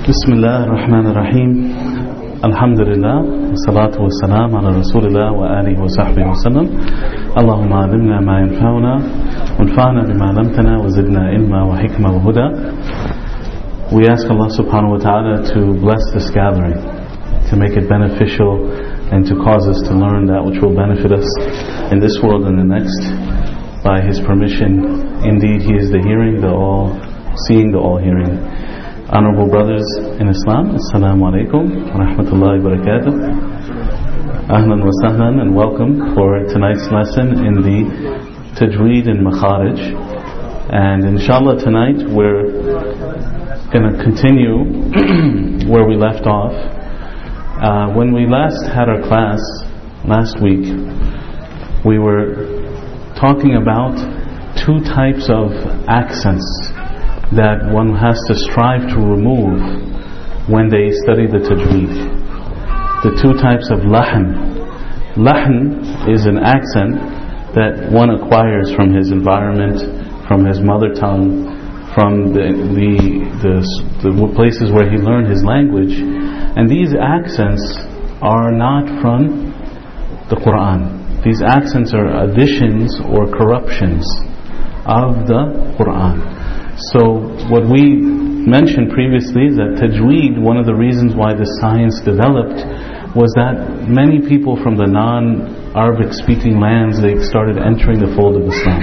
بسم الله الرحمن الرحيم الحمد لله والصلاة والسلام على رسول الله وآله وصحبه وسلم اللهم علمنا ما ينفعنا وانفعنا بما علمتنا وزدنا علما وحكمة وهدى. We ask Allah subhanahu wa ta'ala to bless this gathering, to make it beneficial and to cause us to learn that which will benefit us in this world and the next by His permission. Indeed, He is the hearing, the all-seeing, the all-hearing. Honorable brothers in Islam, Assalamu alaikum wa rahmatullahi wa barakatuh. Ahlan wa sahlan, and welcome for tonight's lesson in the Tajweed and Makharij. And inshallah tonight we're going to continue where we left off. When we last had our class last week, we were talking about two types of accents that one has to strive to remove when they study the tajweed. The two types of lahn. Lahn is an accent that one acquires from his environment, from his mother tongue, from the places where he learned his language. And these accents are not from the Quran. These accents are additions or corruptions of the Quran. So what we mentioned previously is that tajweed, one of the reasons why the science developed was that many people from the non-Arabic speaking lands, they started entering the fold of Islam.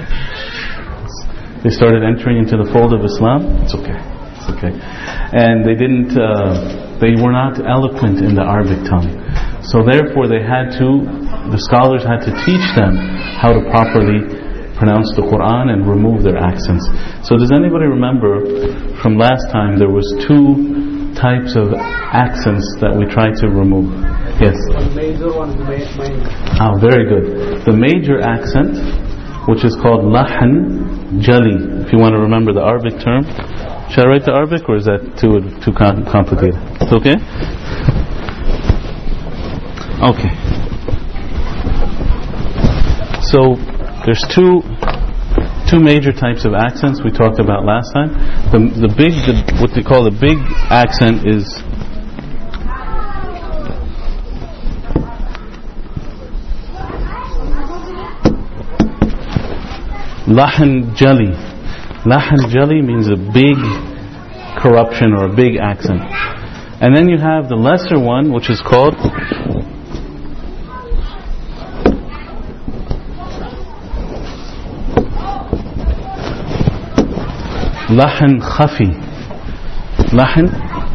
They started entering into the fold of Islam. It's okay. And they were not eloquent in the Arabic tongue. So therefore the scholars had to teach them how to properly pronounce the Quran and remove their accents. So does anybody remember from last time there was two types of accents that we tried to remove? Yes? One major, one minor. Very good. The major accent, which is called lahn jali, if you want to remember the Arabic term. Should I write the Arabic or is that too complicated? It's okay? Okay. So there's two major types of accents we talked about last time. What they call the big accent is lahn jali. Lahn jali means a big corruption or a big accent. And then you have the lesser one, which is called lahn khafi. Lahn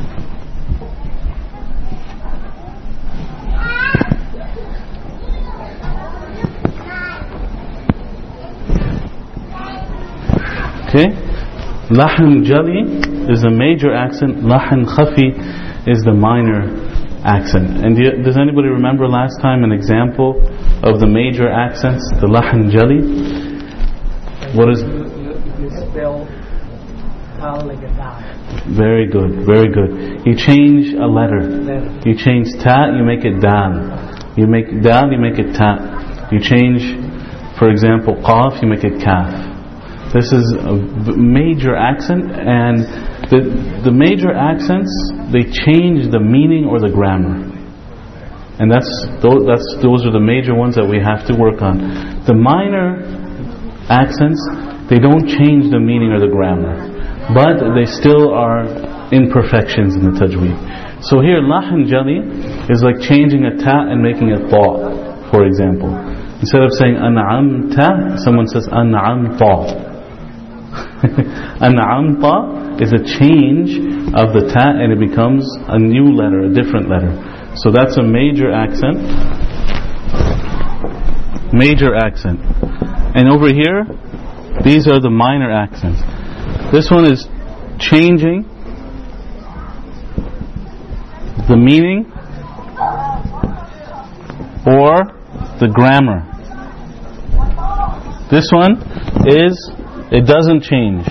lahn jali is the major accent, lahn khafi is the minor accent. And does anybody remember last time an example of the major accents, the lahn jali? What is you spell tal like a dal. Very good. You change a letter. You change ta, you make it dal. You make dal, you make it ta. You change, for example, qaf, you make it kaf. This is a major accent, and the major accents, they change the meaning or the grammar. And those are the major ones that we have to work on. The minor accents, they don't change the meaning or the grammar, but they still are imperfections in the tajweed. So here, lahn jali is like changing a ta and making a ta, for example. Instead of saying an'amta, someone says an'amta. An'amta is a change of the ta and it becomes a new letter, a different letter. So that's a major accent. Major accent. And over here, these are the minor accents. This one is changing the meaning or the grammar. This one is, it doesn't change.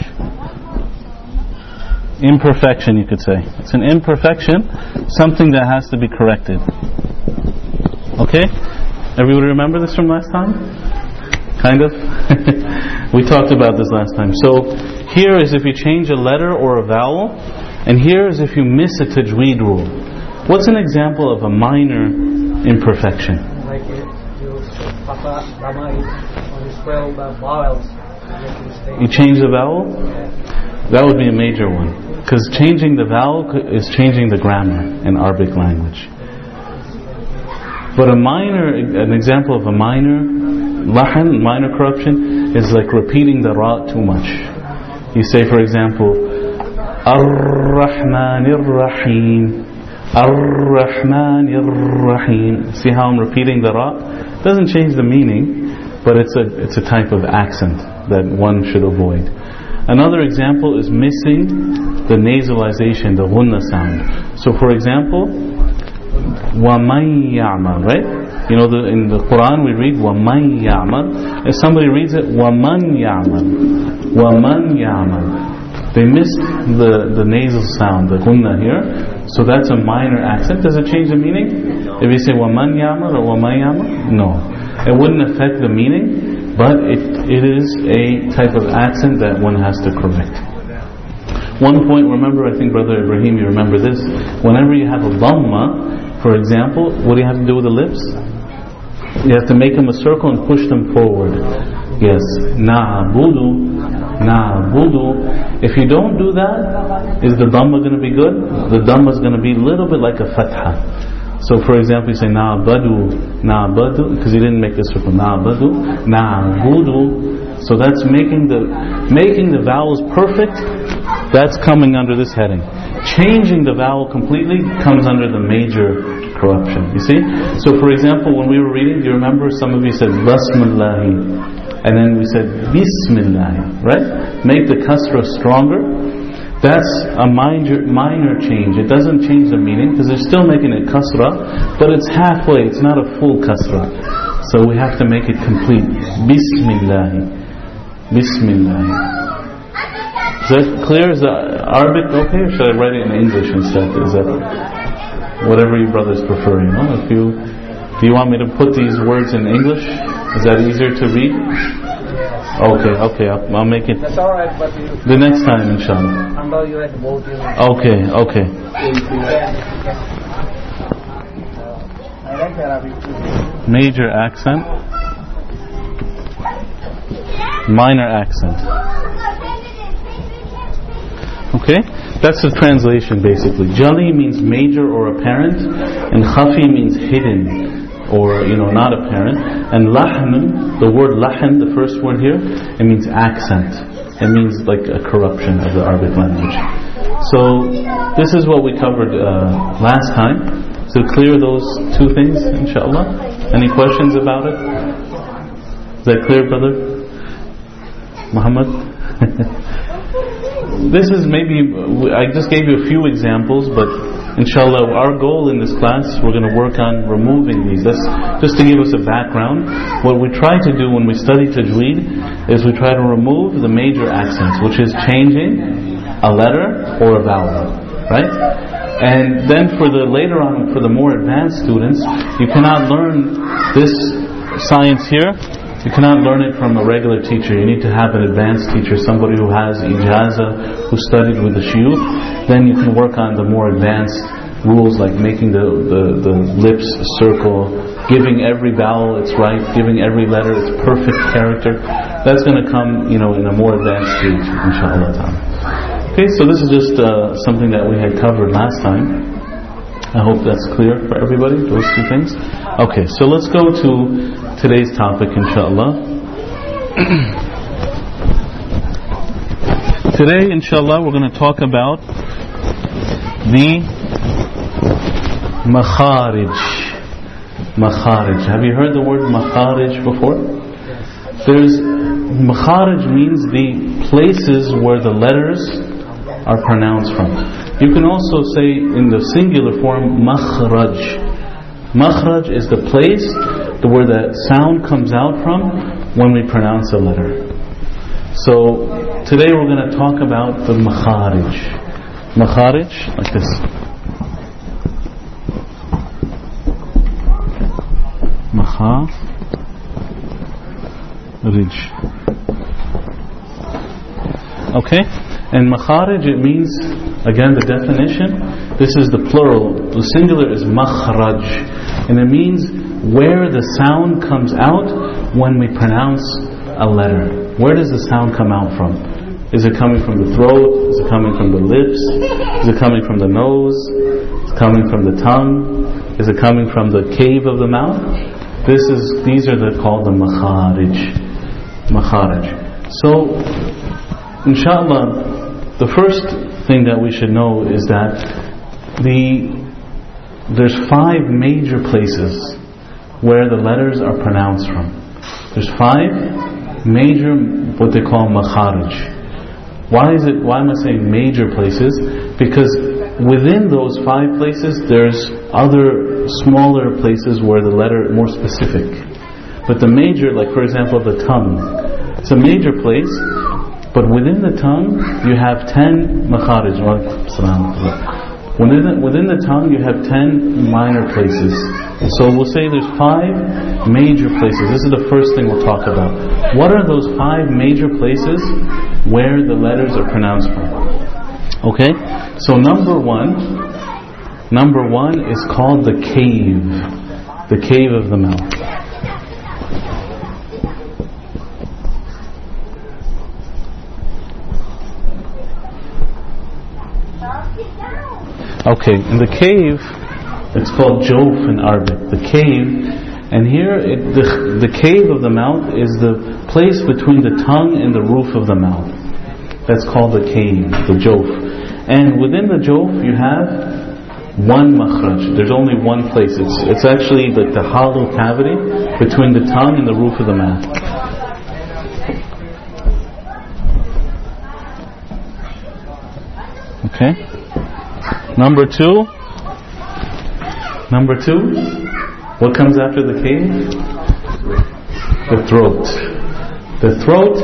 Imperfection, you could say. It's an imperfection, something that has to be corrected. Okay? Everybody remember this from last time? Kind of? We talked about this last time. So here is if you change a letter or a vowel, And here is if you miss a tajweed rule. What's an example of a minor imperfection? Like you Papa Rama is when you spell the vowels. You change the vowel? That would be a major one. Because changing the vowel is changing the grammar in Arabic language. But an example of a minor lahan, minor corruption, is like repeating the ra too much. You say, for example, Ar-Rahmanir Rahim, Ar-Rahmanir Rahim. See how I'm repeating the ra? It doesn't change the meaning, but it's a type of accent that one should avoid. Another example is missing the nasalization, the ghunna sound. So for example, وَمَنْ يَعْمَلْ, right? You know, in the Quran we read وَمَنْ يَعْمَلْ. If somebody reads it وَمَنْ يَعْمَلْ, وَمَنْ يَعْمَلْ, they missed the nasal sound, the ghunna here. So that's a minor accent. Does it change the meaning? If you say وَمَنْ يَعْمَلْ or وَمَنْ يَعْمَلْ, no. It wouldn't affect the meaning, but it is a type of accent that one has to correct. One point, remember, I think Brother Ibrahim, you remember this, whenever you have a dhamma, for example, what do you have to do with the lips? You have to make them a circle and push them forward. Yes, na'budu, na'budu. If you don't do that, is the dhamma going to be good? The dhamma is going to be a little bit like a fatha. So for example, you say na'badu, na'badu, because you didn't make the circle. Na'badu, na'budu. So that's making the vowels perfect. That's coming under this heading. Changing the vowel completely comes under the major corruption. You see? So for example, when we were reading, do you remember some of you said Basmillahi, and then we said Bismillahi, right? Make the kasra stronger. That's a minor change. It doesn't change the meaning because they're still making it kasra, but it's halfway. It's not a full kasra. So we have to make it complete. Bismillahi. Bismillahi. Is that clear? Is the Arabic okay, or should I write it in English instead? Is that whatever you brothers prefer? You know, do you want me to put these words in English? Is that easier to read? Okay, I'll make it. That's alright, but the next time, inshallah. Until you had both. Okay. I like Arabic too. Major accent, minor accent. Okay, that's the translation basically. Jali means major or apparent, and khafi means hidden or not apparent. And lahn, the word lahn, the first word here, it means accent. It means like a corruption of the Arabic language. So this is what we covered last time. So clear those two things, inshallah. Any questions about it? Is that clear, brother Muhammad? This is I just gave you a few examples, but inshallah our goal in this class, we're going to work on removing these. That's just to give us a background. What we try to do when we study tajweed is we try to remove the major accents, which is changing a letter or a vowel, right? And then later on, for the more advanced students, you cannot learn this science here. You cannot learn it from a regular teacher. You need to have an advanced teacher, somebody who has ijaza, who studied with the shuyukh. Then you can work on the more advanced rules, like making the lips circle, giving every vowel its right, giving every letter its perfect character. That's going to come, in a more advanced stage, inshallah ta'ala. Okay, so this is just something that we had covered last time. I hope that's clear for everybody, those two things. Okay, so let's go to today's topic, inshallah. Today, inshallah, we're going to talk about the makharij. Makharij. Have you heard the word makharij before? Makharij means the places where the letters are pronounced from. You can also say in the singular form makhraj. Makhraj is the place where the sound comes out from when we pronounce a letter. So today we're going to talk about the makharij. Makharij, like this. Makharij. Okay? And makharij, it means Again, the definition, this is the plural. The singular is makhraj, and it means where the sound comes out when we pronounce a letter. Where does the sound come out from? Is it coming from the throat? Is it coming from the lips? Is it coming from the nose? Is it coming from the tongue? Is it coming from the cave of the mouth? These are called the makharij. So, inshallah, the first thing that we should know is that there's 5 major places where the letters are pronounced from. There's 5 major, what they call makharij. Why am I saying major places? Because within those 5 places, there's other smaller places where the letter is more specific. But the major, like for example the tongue, it's a major place, but within the tongue you have 10 makharij. Within the tongue you have 10 minor places. So we'll say there's 5 major places. This is the first thing we'll talk about. What are those 5 major places where the letters are pronounced from? Okay, so number one is called the cave of the mouth. Okay, in the cave, it's called Jawf in Arabic, the cave, and here the cave of the mouth is the place between the tongue and the roof of the mouth. That's called the cave, the Jawf. And within the Jawf you have one makhraj. There's only one place. It's actually like the hollow cavity between the tongue and the roof of the mouth. Okay. Number two, what comes after the cave? The throat. The throat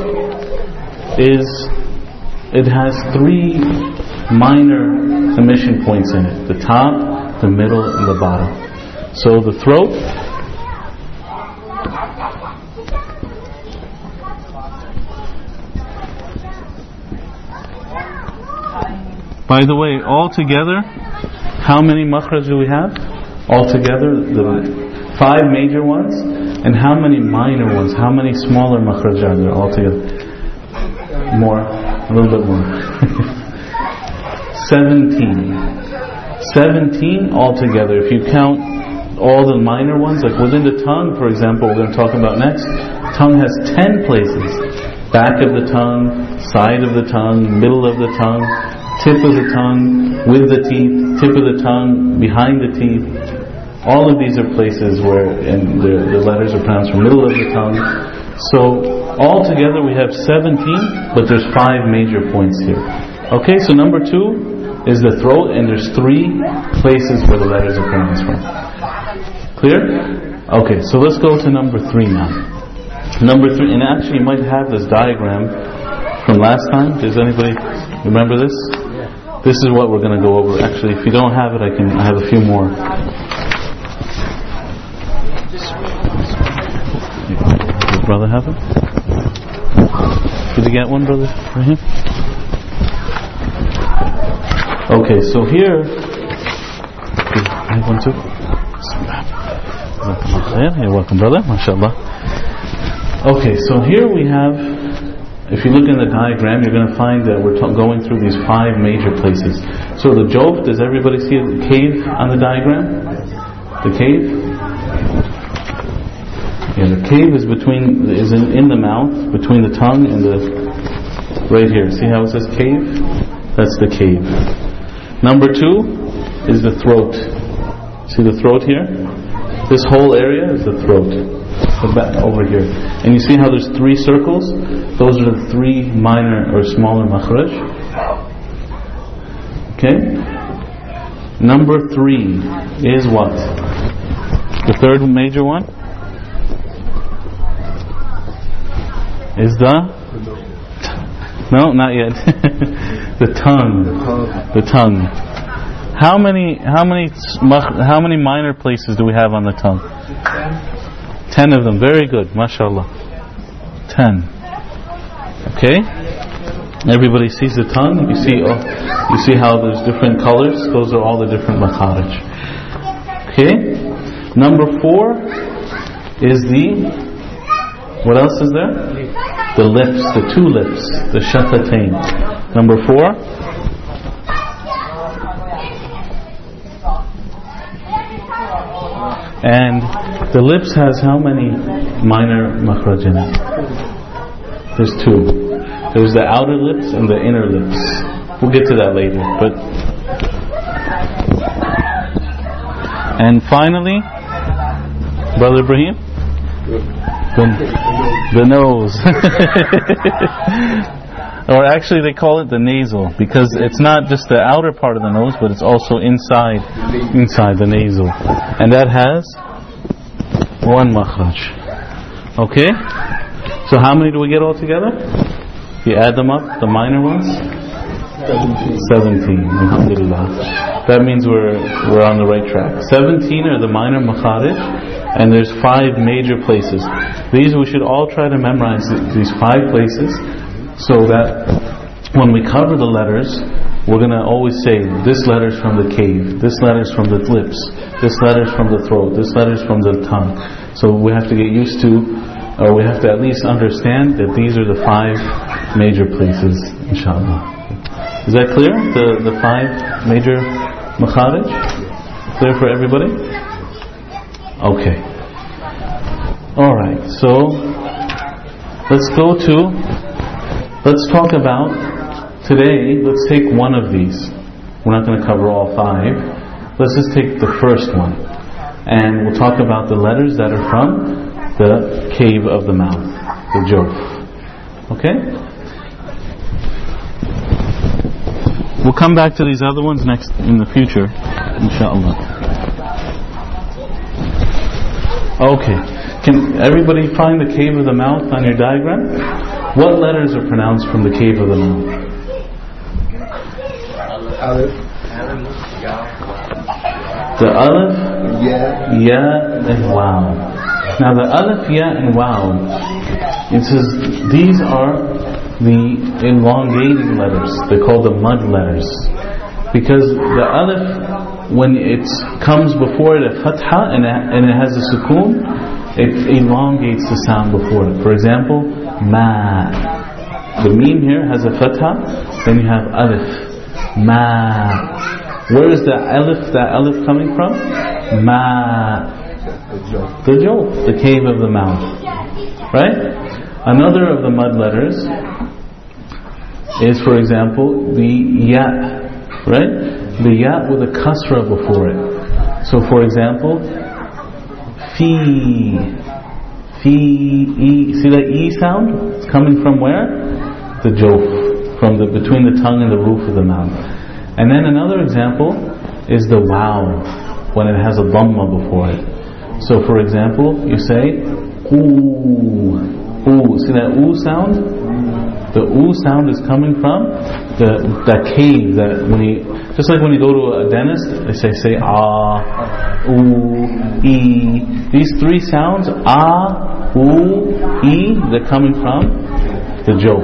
it has 3 minor emission points in it: the top, the middle, and the bottom. So the throat, by the way, altogether, how many makhraj do we have? Altogether, the 5 major ones, and how many minor ones? How many smaller makhraj are there altogether? More, a little bit more. 17 altogether. If you count all the minor ones, like within the tongue, for example, we're going to talk about next. Tongue has 10 places: back of the tongue, side of the tongue, middle of the tongue, tip of the tongue, with the teeth, tip of the tongue, behind the teeth. All of these are places where the letters are pronounced from middle of the tongue. So altogether we have 17, but there's 5 major points here. Okay, so number 2 is the throat, and there's 3 places where the letters are pronounced from. Clear? Okay, so let's go to number 3 now. Number 3, and actually you might have this diagram from last time. Does anybody remember this? This is what we're going to go over. Actually, if you don't have it, I have a few more. Does brother have it? Did you get one, brother, for him? Okay, so here, I have one too. You're welcome, brother. MashaAllah. Okay, so here we have, if you look in the diagram, you're going to find that we're going through these 5 major places. So the Jawf, does everybody see the cave on the diagram? The cave? Yeah, the cave is in the mouth, between the tongue and right here. See how it says cave? That's the cave. Number 2 is the throat. See the throat here? This whole area is the throat. The back over here. And you see how there's 3 circles? Those are the 3 minor or smaller makhraj. Okay? Number 3 is what? The third major one? Is no, not yet. The tongue. The tongue. How many minor places do we have on the tongue? 10 of them. Very good. MashaAllah. 10. Okay? Everybody sees the tongue. You see how there's different colors. Those are all the different makharij. Okay. Number 4 is what else is there? The lips, the 2 lips, the shafatayn. Number 4. And the lips has how many minor makhraj in it? There's 2. There's the outer lips and the inner lips. We'll get to that later. And finally, Brother Ibrahim, the nose. Or actually they call it the nasal, because it's not just the outer part of the nose, but it's also inside the nasal. And that has 1 makhraj. Okay? So how many do we get all together? If you add them up, the minor ones? 17. Alhamdulillah. That means we're on the right track. 17 are the minor makharij, and there's 5 major places. These we should all try to memorize, these 5 places, so that when we cover the letters, we're going to always say, this letter's from the cave, this letter's from the lips, this letter's from the throat, this letter's from the tongue. So we have to get used to, or we have to at least understand that these are the 5 major places, inshallah. Is that clear? The 5 major makharij? Clear for everybody? Okay. Alright, so let's talk about, today, let's take one of these. We're not going to cover all 5. Let's just take the first one. And we'll talk about the letters that are from the cave of the mouth, the jawf. Okay? We'll come back to these other ones next in the future, inshallah. Okay. Can everybody find the cave of the mouth on your diagram? What letters are pronounced from the cave of the mouth? Alif. The alif, ya, and waw. Now the alif, ya, and waw, it says these are the elongating letters. They're called the mud letters, because the alif, when it comes before it a fatha and it has a sukoon, it elongates the sound before it. For example, ma. The meme here has a fatha, then you have alif, ma. Where is that alif coming from? Ma. The jawf, the cave of the mouth. Right? Another of the mud letters is, for example, the ya. Right? The ya with a kasra before it. So for example, fi, e. See that e sound? It's coming from where? The jawf, from between the tongue and the roof of the mouth. And then another example is the waw, when it has a dhamma before it. So for example, you say oo. See that oo sound? The oo sound is coming from that cave that just like when you go to a dentist, they say ah, oo, e. These 3 sounds, ah, oo, e, they're coming from the jawf.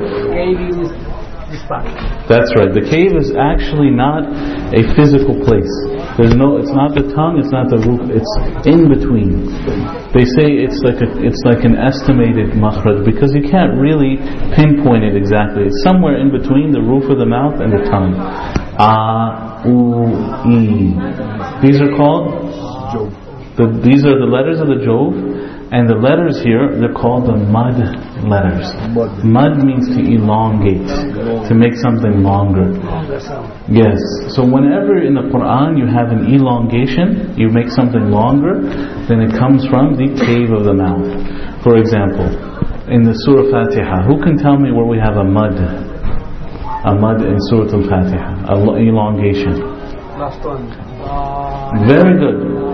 That's right. The cave is actually not a physical place. It's not the tongue, it's not the roof, it's in between. They say it's like an estimated makhraj, because you can't really pinpoint it exactly. It's somewhere in between the roof of the mouth and the tongue. Ah, oo, e. These are called these are the letters of the jawf, and the letters here, they're called the mud letters. Mud means to elongate, to make something longer. Yes. So whenever in the Quran you have an elongation, you make something longer, then it comes from the cave of the mouth. For example, in the Surah Fatiha, who can tell me where we have a mud? A mud in Surah Al-Fatiha, an elongation. Last one. Very good.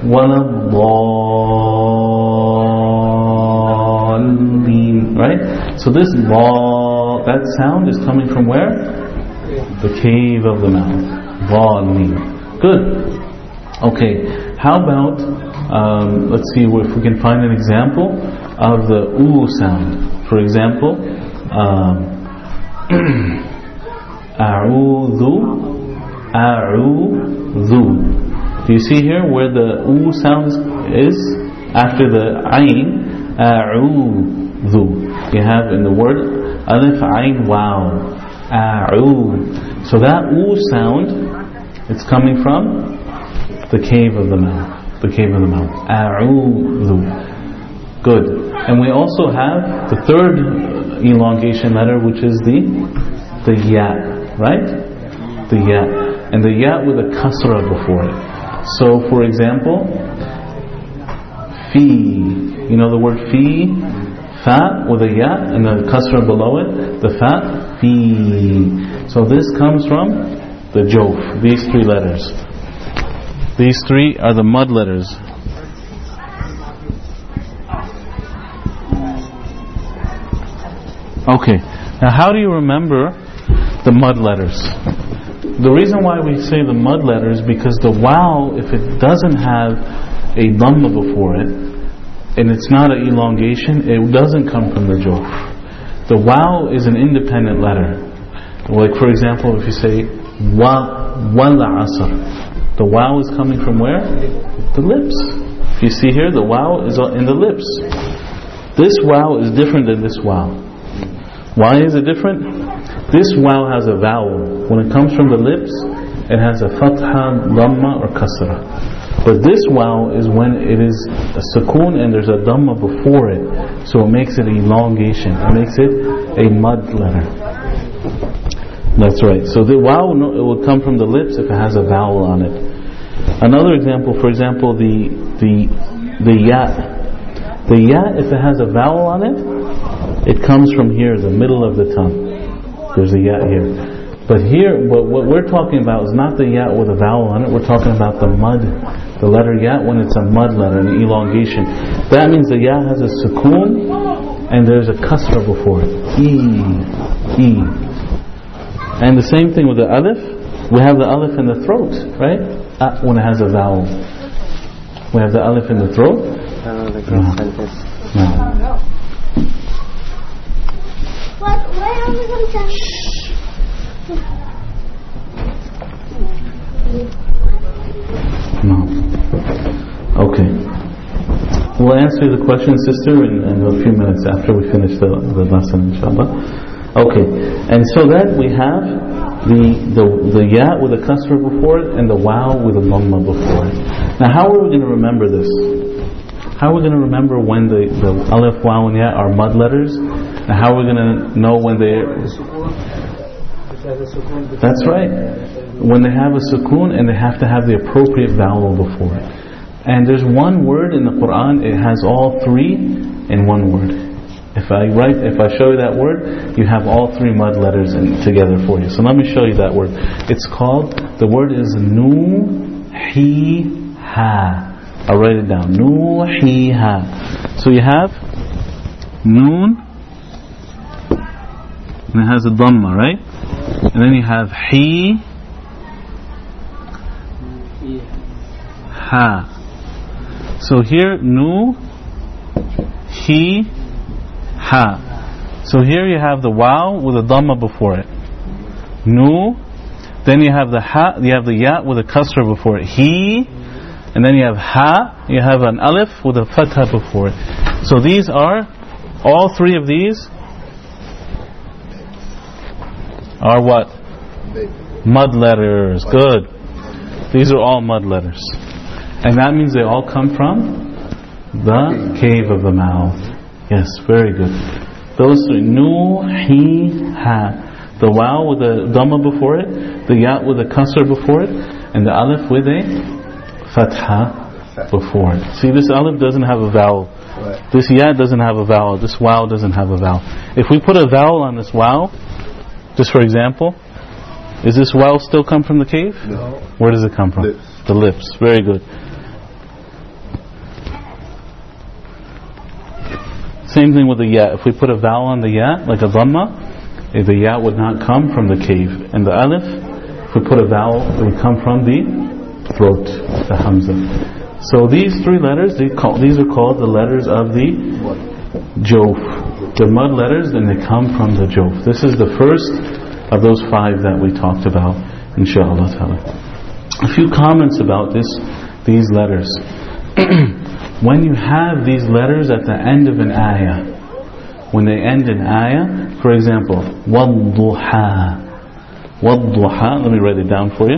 وَلَضَّالِّينَ. Right? So this la, that sound is coming from where? The cave of the mouth. ضَالِّينَ. Good. Okay. How about, let's see if we can find an example of the oo sound. For example, A'udhu. Do you see here where the U sound is? After the ayn, A'udhu. You have in the word alif, ayn, waw. A'udhu. So that U sound, it's coming from the cave of the mouth. The cave of the mouth. A'udhu. Good. And we also have the third elongation letter, which is the ya, right? The ya. And the ya with a kasra before it. So for example, fi. You know the word fi? Fa with a ya and the kasra below it. The fa, fi. So this comes from the jof. These three letters. These three are the mud letters. Okay, now how do you remember the mud letters? The reason why we say the mud letters is because the waw, if it doesn't have a dhamma before it, and it's not an elongation, it doesn't come from the jof. The waw is an independent letter. Like for example, if you say wal asr, the waw is coming from where? The lips. If you see here, the waw is in the lips. This waw is different than this waw. Why is it different? This waw has a vowel. When it comes from the lips, it has a fatha, dhamma or kasra. But this waw is when it is a sukoon and there's a dhamma before it. So it makes it elongation. It makes it a mud letter. That's right. So the waw, it will come from the lips if it has a vowel on it. Another example, for example, the ya. The ya, if it has a vowel on it, it comes from here, the middle of the tongue. There's a ya here. But here, what we're talking about is not the ya with a vowel on it. We're talking about the mud, the letter ya, when it's a mud letter, an elongation. That means the ya has a sukoon and there's a kasra before it. E. And the same thing with the alif. We have the alif in the throat, right? When it has a vowel. We have the alif in the throat. No. No. Okay. We'll answer the question, sister, in a few minutes after we finish the lesson, inshallah. Okay. And so that we have the ya with a kasra before it and the waw with a dhamma before it. Now, how are we going to remember this? How are we going to remember when the alif, waw, and ya are mud letters? And how are we going to know when they're... That's right. When they have a sukoon and they have to have the appropriate vowel before it. And there's one word in the Quran, it has all three in one word. If I show you that word, you have all three mud letters together for you. So let me show you that word. It's called, the word is nu-hi-ha. I'll write it down. Nu-hi-ha. So you have noon, and it has a dhamma, right? And then you have he, ha. So here, nu, he, ha. So here you have the waw with a dhamma before it. Nu. Then you have the ha, you have the ya with a kasra before it. He. And then you have ha, you have an alif with a fatha before it. So these are, all three of these are what? Mud letters. Good. These are all mud letters. And that means they all come from the cave of the mouth. Yes, very good. Those three. Nu, he, ha. The waw with a dhamma before it, the ya with a kasr before it, and the alif with a fatha before it. See, this alif doesn't have a vowel. This ya doesn't have a vowel. This waw doesn't have a vowel. If we put a vowel on this waw, just for example, is this waw still come from the cave? No. Where does it come from? Lips. The lips. Very good. Same thing with the ya. If we put a vowel on the ya, like a dhamma, the ya would not come from the cave. And the alif, if we put a vowel, it would come from the throat, the hamza. So these three letters, these are called the letters of the jof. the mud letters, then they come from the jawf. This is the first of those 5 that we talked about, inshaAllah ta'ala. A few comments about these letters. When you have these letters at the end of an ayah, when they end in ayah, for example, وَالضُّحَى, وَالضُّحَى, let me write it down for you.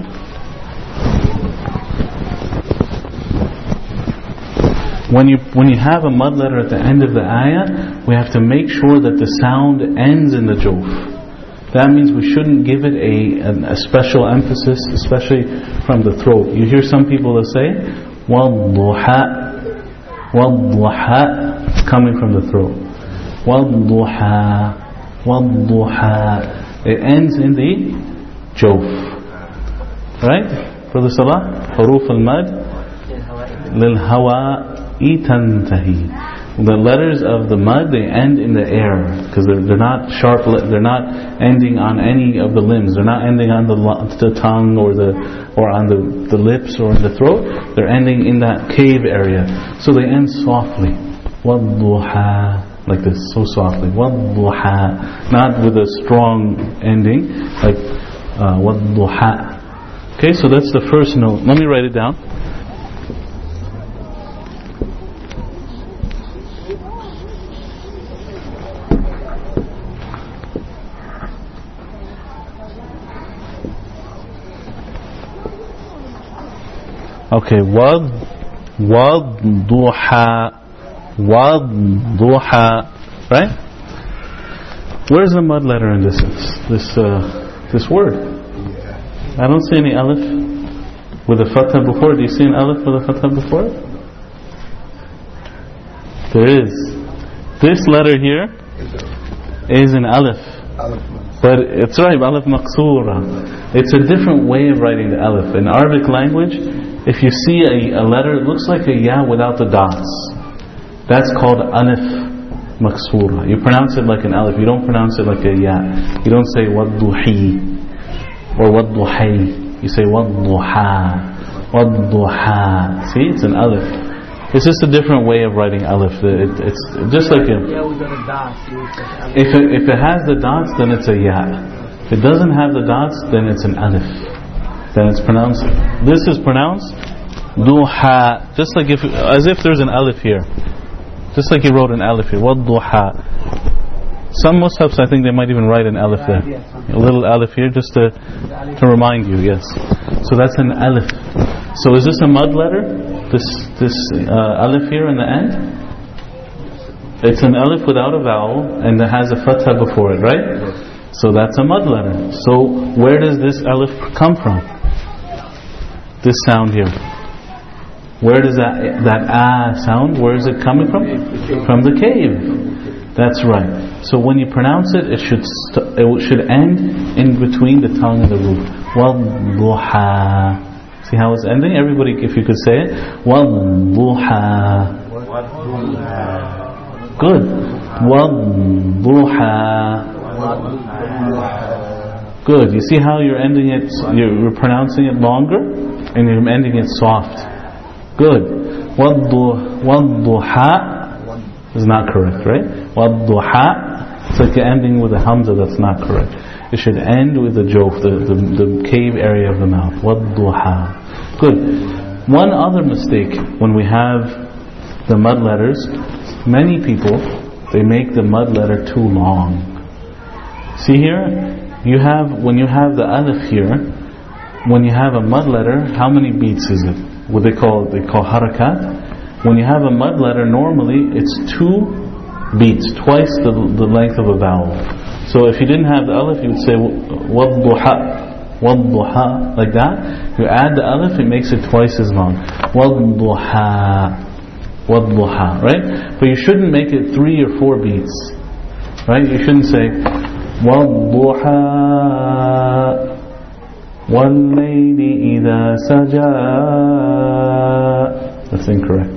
When you have a mud letter at the end of the ayah, we have to make sure that the sound ends in the jawf. That means we shouldn't give it a special emphasis, especially from the throat. You hear some people that say, وَالضُّحَى, وَالضُّحَى, it's coming from the throat. وَالضُّحَى, وَالضُّحَى, it ends in the jawf. Right? For the salah, حروف المد للهواء تنتهي. The letters of the mud, they end in the air, because they're not sharp, they're not ending on any of the limbs, they're not ending on the tongue or on the lips or in the throat, they're ending in that cave area. So they end softly. وَالضُّحَى, like this, so softly. وَالضُّحَى, not with a strong ending, like وَالضُّحَى. Okay, so that's the first note. Let me write it down. Okay, وَالضُّحَى, وَالضُّحَى, right? Where's the mud letter in this word? I don't see any alif with a fatha before. Do you see an alif with a fatha before? There is. This letter here is an alif. But it's right, alif maqsoora. It's a different way of writing the alif. In Arabic language, if you see a letter, it looks like a ya without the dots. That's called alif maqsoora. You pronounce it like an alif. You don't pronounce it like a ya. You don't say wadduhi or wadduhay. You say wadduha, wadduha. See, it's an alif. It's just a different way of writing alif. It's just like a... If it has the dots, then it's a ya. If it doesn't have the dots, then it's an alif. Then it's pronounced... This is pronounced duha. Just like as if there's an alif here. Just like he wrote an alif here. Wadduha. Some mushafs, I think they might even write an alif there. A little alif here just to remind you, yes. So that's an alif. So is this a mud letter? This alif here in the end? It's an alif without a vowel and it has a fatha before it, right? So that's a mud letter. So where does this alif come from? This sound here. Where does that sound, where is it coming from? From the cave. That's right. So when you pronounce it, it should end in between the tongue and the roof. Wadduha. See how it's ending? Everybody, if you could say it. Wadduha. Good. Wadduha. Good. You see how you're ending it, you're pronouncing it longer and you're ending it soft. Good. Wadduha is not correct, right? Wadduha, it's like you're ending with a hamza, that's not correct. It should end with the jawf, the cave area of the mouth. Wadduha. Good. One other mistake when we have the mud letters, many people, they make the mud letter too long. See here, when you have the alif here, when you have a mud letter, how many beats is it? What they call harakat. When you have a mud letter, normally it's 2 beats, twice the length of a vowel. So if you didn't have the alif, you would say wadduha, wadduha, like that. You add the alif, it makes it twice as long. Wadduha, wadduha, right? But you shouldn't make it 3 or 4 beats, right? You shouldn't say wadduha, wallayli idha saja. That's incorrect.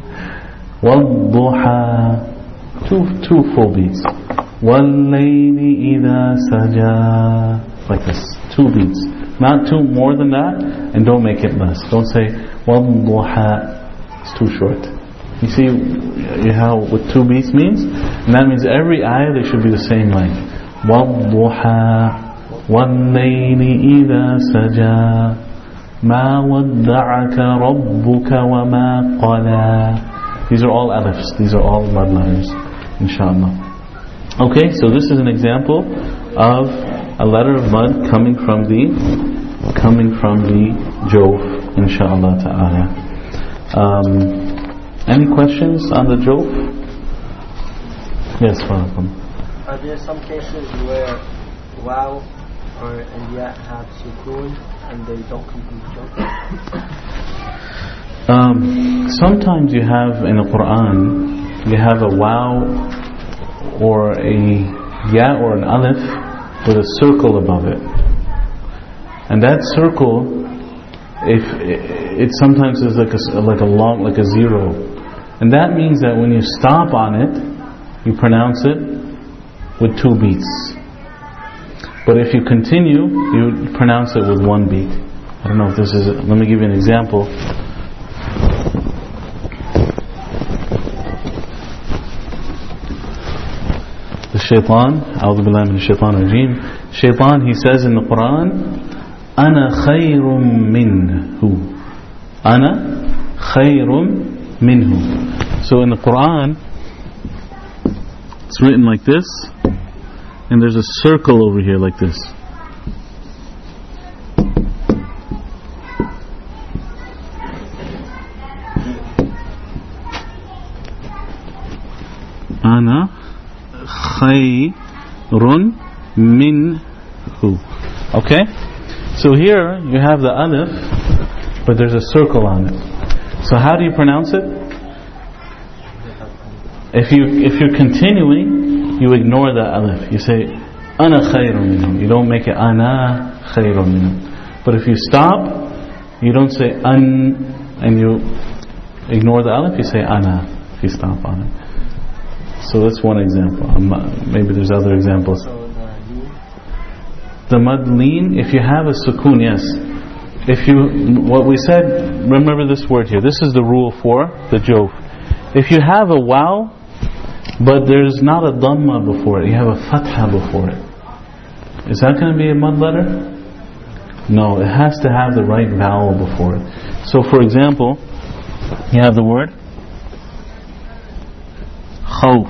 Wadduha, 2 full beats. Wallayli idha saja, like this, 2 beats, not 2 more than that, and don't make it less. Don't say wadduha, it's too short. You see how what 2 beats means? And that means every ayah they should be the same length. وَالضُّحَى وَاللَّيْلِ إِذَا سَجَى مَا وَدَّعَكَ رَبُّكَ وَمَا قَلَى. These are all alifs. These are all mud letters, inshallah. Okay, so this is an example of a letter of mud coming from the Jawf, inshallah ta'ala. Any questions on the Jawf? Yes, welcome. Are there some cases where waw or and ya have sukoon and they don't come from the Jawf? Sometimes you have in the Quran, you have a waw or a ya or an alif with a circle above it. And that circle, if it sometimes is like a zero, and that means that when you stop on it, you pronounce it with 2 beats. But if you continue, you pronounce it with 1 beat. I don't know if this is. Let me give you an example. The shaitan, A'udhu Billahi Minash Shaitanir Rajeem. Shaitan, he says in the Quran, Ana khayrum minhu. Ana khayrum minhu. So in the Quran, it's written like this, and there's a circle over here like this. Ana khayrun minhu. Okay? So here you have the alif, but there's a circle on it. So how do you pronounce it? If you're continuing, you ignore the alif. You say ana khayrun minhum. You don't make it ana khayrun minhum. But if you stop, you don't say an and you ignore the alif. You say ana if you stop on it. So that's one example. Maybe there's other examples. The mad leen, if you have a sukoon, yes. What we said, remember this word here. This is the rule for the Jawf. If you have a waw, but there's not a dhamma before it, you have a fatha before it, is that going to be a mud letter? No, it has to have the right vowel before it. So for example, you have the word khawf.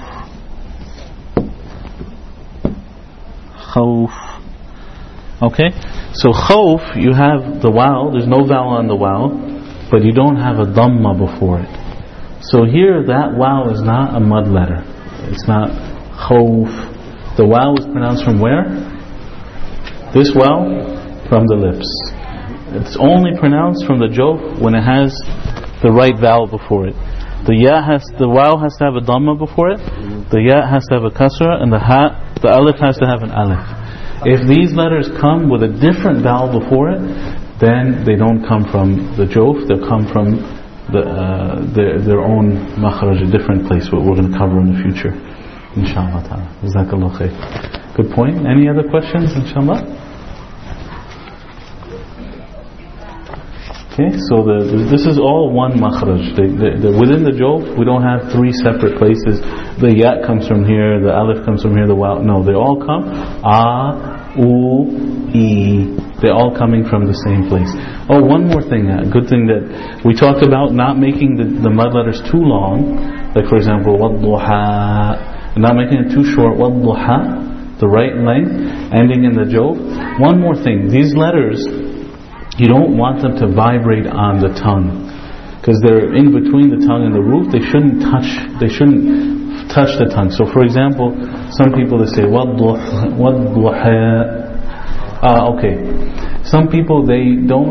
Khawf. Okay? So khawf, you have the waw, there's no vowel on the waw, but you don't have a dhamma before it. So here that waw is not a mud letter. It's not khawf. The waw is pronounced from where? This waw? From the lips. It's only pronounced from the Jawf when it has the right vowel before it. The waw has to have a dhamma before it, the ya has to have a kasra, and the alif has to have an alif. If these letters come with a different vowel before it, then they don't come from the Jawf, they'll come from their own makhraj, a different place, what we're going to cover in the future, inshallah ta'ala. Jazakallah khair. Good point. Any other questions, inshallah? Okay, so this is all one makhraj. Within the Jawf, we don't have 3 separate places. The ya comes from here, the alif comes from here, the waw. No, they all come a, u, e. They're all coming from the same place. Oh, one more thing, a good thing that we talked about, not making the mud letters too long. Like for example, wadduha, and not making it too short. Wadduha, the right length, ending in the Jawf. One more thing, these letters, you don't want them to vibrate on the tongue, because they're in between the tongue and the roof. They shouldn't touch the tongue. So for example, some people they say wadduha. Okay, some people they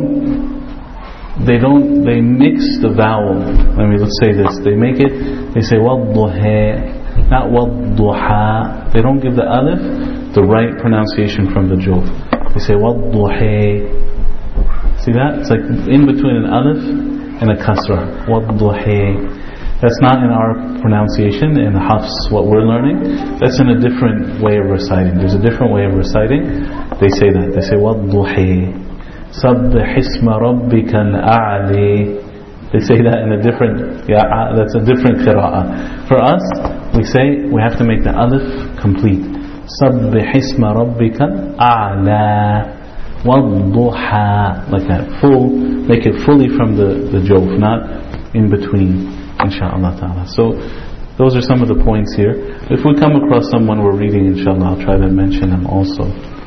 mix the vowel. Let's say this. They say wadduha, not wadduha. They don't give the alif the right pronunciation from the Jawf. They say wadduha. See that? It's like in between an alif and a kasra. Wadduha. That's not in our pronunciation, in Hafs, what we're learning. That's in a different way of reciting. There's a different way of reciting. They say that. They say wadduha. Sabbih isma rabbika al-a'li. They say that in a different, that's a different qira'ah. For us, we say we have to make the alif complete. سَبِّحِ اسْمَ رَبِّكَ الْأَعْلَى وَالضُّحَى, like that, full, make it fully from the jawf, not in between, inshaAllah ta'ala. So those are some of the points here. If we come across someone we're reading, inshaAllah, I'll try to mention them also.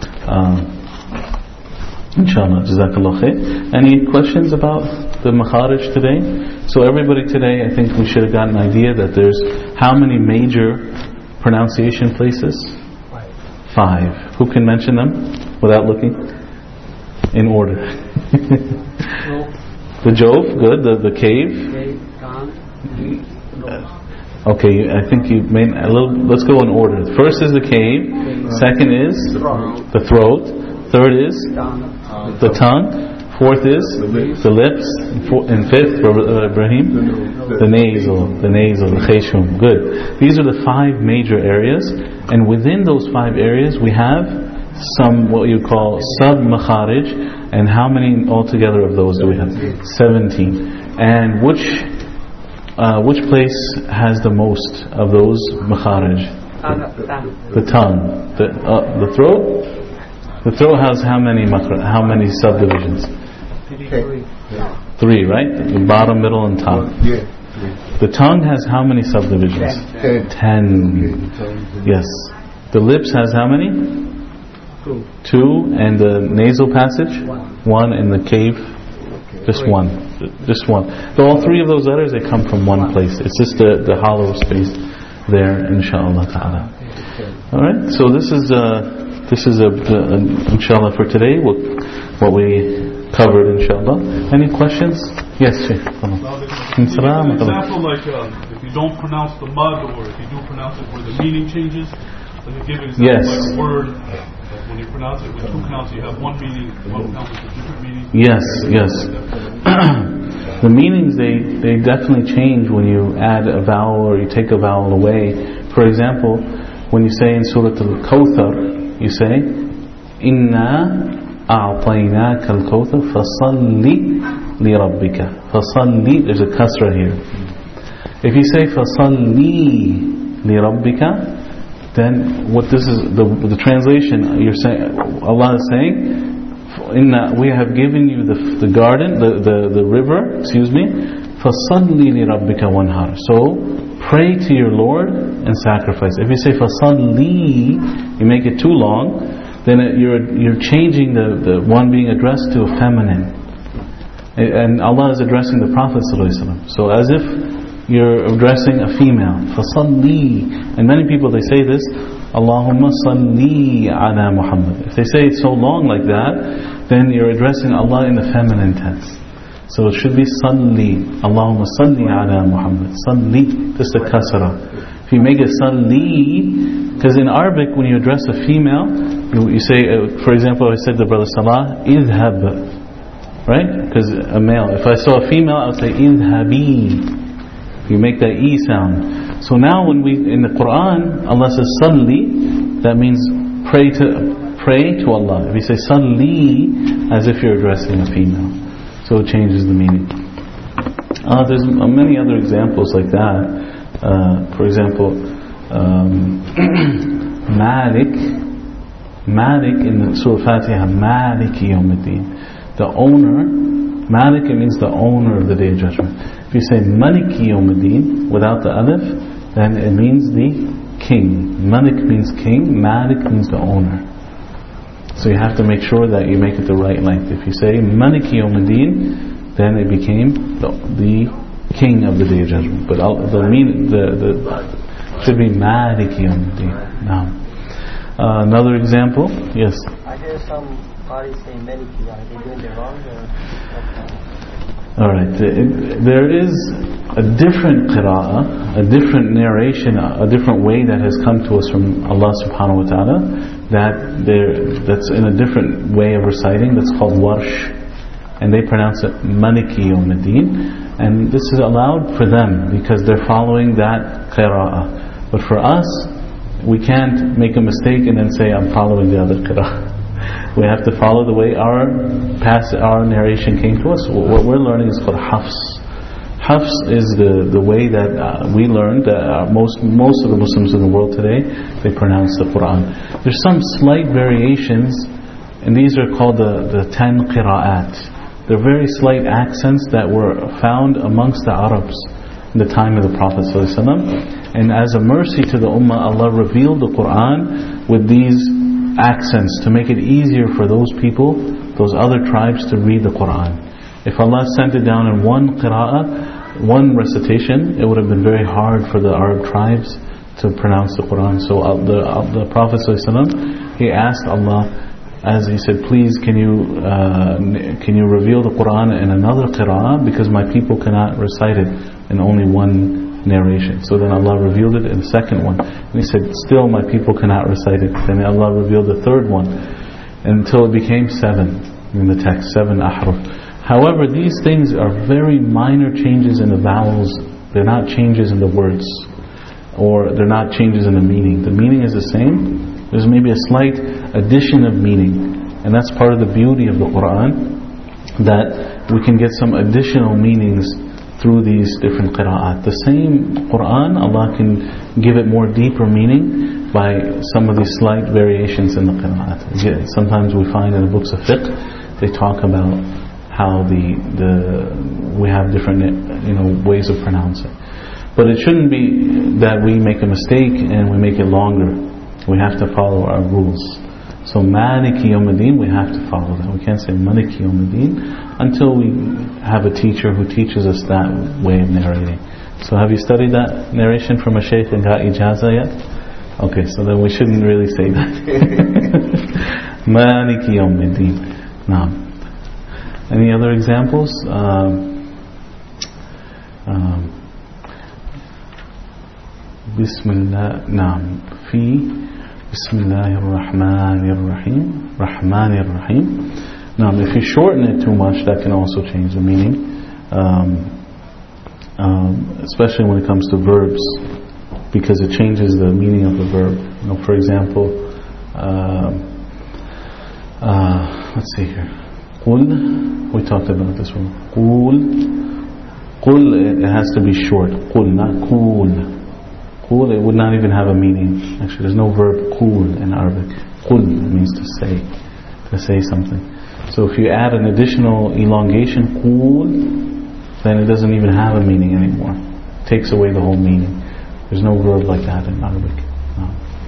Inshallah, Jazakallah khair. Any questions about the makharij today? So everybody today, I think we should have got an idea that there's how many major pronunciation places? 5. Who can mention them without looking? In order. The jawf, good. The cave. Okay, I think you made a little. Let's go in order. First is the cave. Second is the throat. Third is the tongue. Fourth is the lips. And fifth, Ibrahim, the nasal, the khayshum. Good. These are the 5 major areas, and within those 5 areas we have some what you call sub-makharij. And how many altogether of those do we have? 17. And which place has the most of those makharij? The tongue. The throat? The throat has how many subdivisions? 3, right? The bottom, middle, and top. The tongue has how many subdivisions? 10. Yes. The lips has how many? 2. And the nasal passage? 1. And the cave? Just 1. Just 1. So all 3 of those letters, they come from one place. It's just the hollow space there, inshaAllah ta'ala. Alright, so this is inshallah for today, what we covered, inshallah. Any questions? Yes, Shaykh. An example like if you don't pronounce the mud, or if you do pronounce it where the meaning changes, let me give an example like a word. When you pronounce it with 2 counts, you have one meaning, one count with a different meaning. Yes. The meanings, they definitely change when you add a vowel or you take a vowel away. For example, when you say in Surah Al-Kawthar, you say, Inna a'tainaka al-kawthar fasalli li rabbika. Fasalli, there's a kasra here. If you say fasalli li rabbika, then what this is, the translation, you're saying, Allah is saying, we have given you the garden, the river, fasalli li rabbika wanhar. So pray to your Lord and sacrifice. If you say fasalli, you make it too long, then you're changing the one being addressed to a feminine, and Allah is addressing the Prophet ﷺ. So as if you're addressing a female. Fasalli. And many people, they say this, Allahumma salli ala Muhammad. If they say it so long like that, then you're addressing Allah in the feminine tense. So it should be salli. Allahumma salli ala Muhammad. Salli. Just a kasra. If you make it salli, because in Arabic when you address a female, you say, for example, I said to Brother Salah, idhab. Right? Because a male. If I saw a female, I would say idhabi. You make that E sound. So now when in the Quran, Allah says salli, that means pray to Allah. If you say salli, as if you're addressing a female. So it changes the meaning. There's many other examples like that. For example, Malik in the Surah Fatiha, Maliki Yawmiddin. The owner, Malik, it means the owner of the Day of Judgment. If you say Maliki Yawmiddin without the alif, then it means the king. Malik means king, Malik means the owner. So you have to make sure that you make it the right length. If you say Maliki Yawmiddin, then it became the king of the Day of Judgment. But the should be Maliki Yawmiddin. Now, another example, yes. I hear some parties say Maliki. Are they doing it wrong? Alright, there is a different qira'ah, a different narration, a different way that has come to us from Allah subhanahu wa ta'ala, that's in a different way of reciting, that's called warsh, and they pronounce it Maliki Yawmiddin, and this is allowed for them because they're following that qira'ah. But for us, we can't make a mistake and then say I'm following the other qira'ah. We have to follow the way our narration came to us. What we're learning is called hafs. Hafs is the way that we learned that most of the Muslims in the world today, they pronounce the Quran. There's some slight variations, and these are called the 10 qira'at. They're very slight accents that were found amongst the Arabs in the time of the Prophet ﷺ. And as a mercy to the Ummah, Allah revealed the Quran with these accents to make it easier for those people, those other tribes, to read the Quran. If Allah sent it down in one qira'ah, one recitation, it would have been very hard for the Arab tribes to pronounce the Quran. So the Prophet ﷺ, he asked Allah, as he said, please can you reveal the Quran in another qira'ah, because my people cannot recite it in only one narration. So then Allah revealed it in the second one, and he said, still my people cannot recite it. Then Allah revealed the third one, until it became 7 in the text, 7 ahruf. However, these things are very minor changes in the vowels. They're not changes in the words, or they're not changes in the meaning. The meaning is the same. There's maybe a slight addition of meaning, and that's part of the beauty of the Quran, that we can get some additional meanings through these different qira'at. The same Quran, Allah can give it more deeper meaning by some of these slight variations in the qira'at. Sometimes we find in the books of fiqh, they talk about how we have different ways of pronouncing. But it shouldn't be that we make a mistake and we make it longer. We have to follow our rules. So Maliki Yawmiddin, we have to follow that. We can't say Maliki Yawmiddin until we have a teacher who teaches us that way of narrating. So have you studied that narration from a shaykh and got ijazah yet? Okay, so then we shouldn't really say that. Maliki Yawmiddin. Now, any other examples? Bismillah. Naam. Fi Bismillahir Rahmanir Rahim. Rahmanir Rahim. Now, if you shorten it too much, that can also change the meaning. Especially when it comes to verbs, because it changes the meaning of the verb. For example, let's see here. Qul, we talked about this one. Qul, it has to be short. Qul, not Qul. Qul, it would not even have a meaning. Actually, there's no verb Qul in Arabic. Qul means to say something. So if you add an additional elongation, Qul, then it doesn't even have a meaning anymore. It takes away the whole meaning. There's no verb like that in Arabic. No.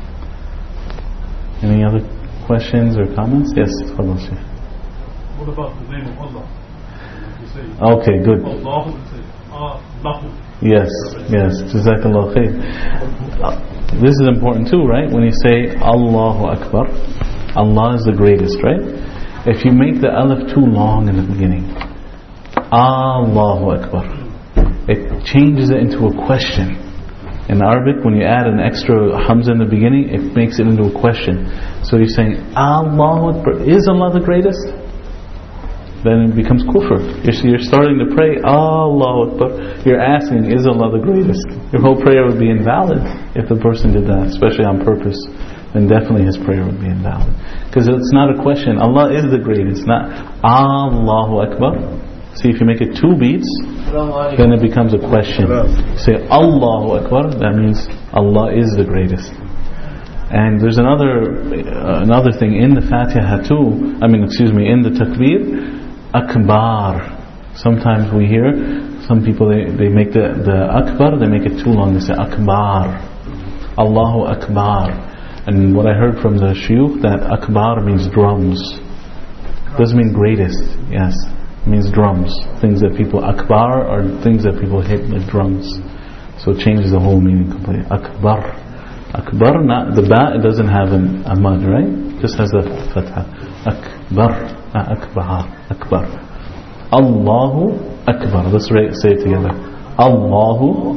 Any other questions or comments? Yes, Fadal Shaykh. What about the name of Allah? You say, okay, good. Allah, you say, Allah. Yes, Jazakallah khair. This is important too, right? When you say Allahu Akbar, Allah is the greatest, right? If you make the alif too long in the beginning, Allahu Akbar, it changes it into a question. In Arabic, when you add an extra hamza in the beginning, it makes it into a question. So you're saying, Allahu Akbar, is Allah the greatest? Then it becomes kufr. You're starting to pray, Allahu Akbar. You're asking, is Allah the greatest? Your whole prayer would be invalid if the person did that, especially on purpose. Then definitely his prayer would be invalid. Because it's not a question. Allah is the greatest, not Allahu Akbar. See, if you make it 2 beats, then it becomes a question. Say Allahu Akbar, that means Allah is the greatest. And there's another thing in the Fatiha too. In the Takbir, Akbar. Sometimes we hear some people they make the Akbar, they make it too long. They say Akbar, Allahu Akbar. And what I heard from the shuyukh, that Akbar means drums. It doesn't mean greatest. Yes, it means drums. Things that people Akbar are things that people hit like drums. So it changes the whole meaning completely. Akbar, not the ba. It doesn't have a mud, right? It just has the fatha. Akbar. Akbar. Allahu Akbar. Let's say it together. Allahu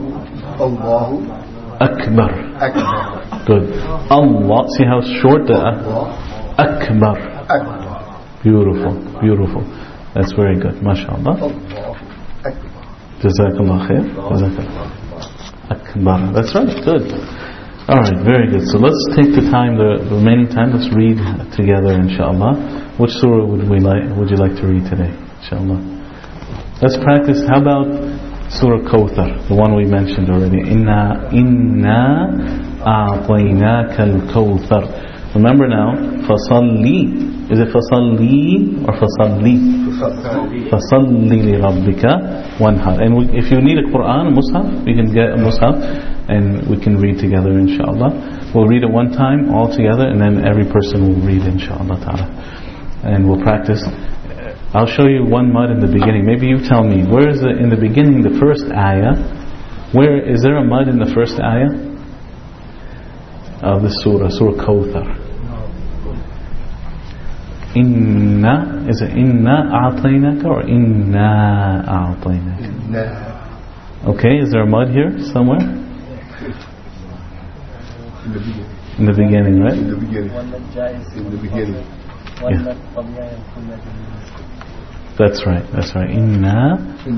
Akbar. Good. Allah. See how short the Akbar. Beautiful. That's very good. MashaAllah. Jazakallah khair. Akbar. That's right. Good. Alright, very good. So let's take the remaining time, let's read together, inshallah. Which surah would you like to read today, inshallah? Let's practice. How about Surah Kawthar, the one we mentioned already. Inna a'tainaka al-Kawthar. Remember now, fasalli. Is it fasalli or fasalli? Fasalli li rabbika wanhar. And if you need a Quran, a Mus'haf, we can get a Mus'haf and we can read together, inshallah. We'll read it one time all together, and then every person will read, inshallah ta'ala. And we'll practice. I'll show you one mud in the beginning. Maybe you tell me, where is it in the beginning, the first ayah? Where is there a mud in the first ayah of the surah, Surah Kawthar? Inna, is it Inna a'tainaka or Inna a'tainaka? Okay, is there a mud here somewhere? In the beginning, right? In the beginning. In the beginning. Yeah. That's right. Inna.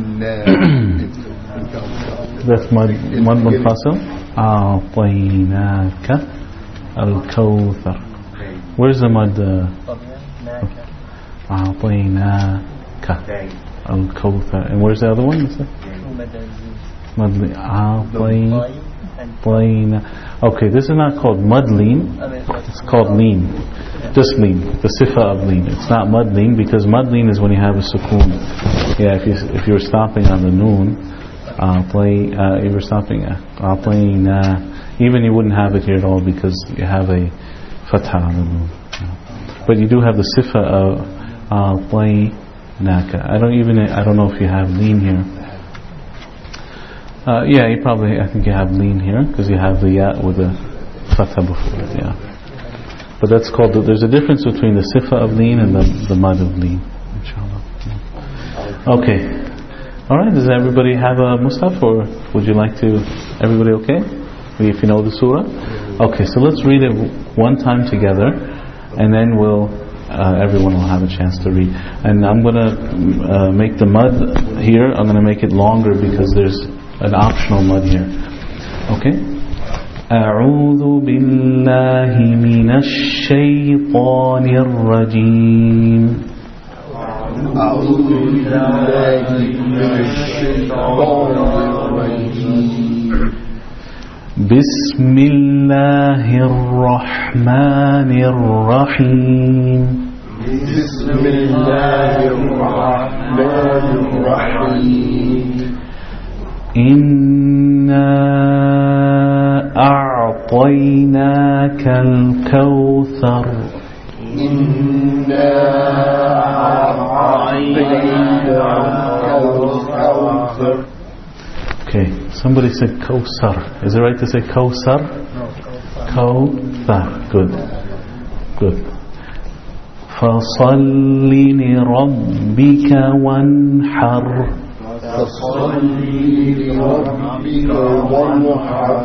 That's mud munfasil. A'tainaka al-Kawthar. Where's the mud? A'tainaka al-Kawthar. And where's the other one? Madli. Okay, this is not called madleen. It's called lean. Just lean. The sifa of lean. It's not madleen, because madleen is when you have a sukoon. Yeah, if you're stopping on the noon, if you're stopping even you wouldn't have it here at all, because you have a fatha on the noon. But you do have the sifa of a'tainaka. I don't know if you have lean here. Yeah, I think you have lean here, because you have the ya with the fatha before it, yeah. But that's called, there's a difference between the sifa of lean and the mud of lean, inshallah. Okay. Alright, does everybody have a Mus'haf, or would you like to, everybody okay? If you know the surah? Okay, so let's read it one time together, and then everyone will have a chance to read. And I'm going to make the mud here, I'm going to make it longer, because there's an optional mud here. Okay? أعوذ بالله من الشيطان الرجيم. أعوذ بالله من الشيطان الرجيم. بسم الله الرحمن الرحيم. بسم الله الرحمن الرحيم. إنا أعطيناك الكوثر. إنا أعطيناك الكوثر. Okay, somebody said Kawthar. Is it right to say Kawthar? No, Kawthar. Good. فَصَلِّ لِرَبِّكَ وَانْحَرْ. فَصَلِّ لِرَبِّكَ وَانْحَرْ.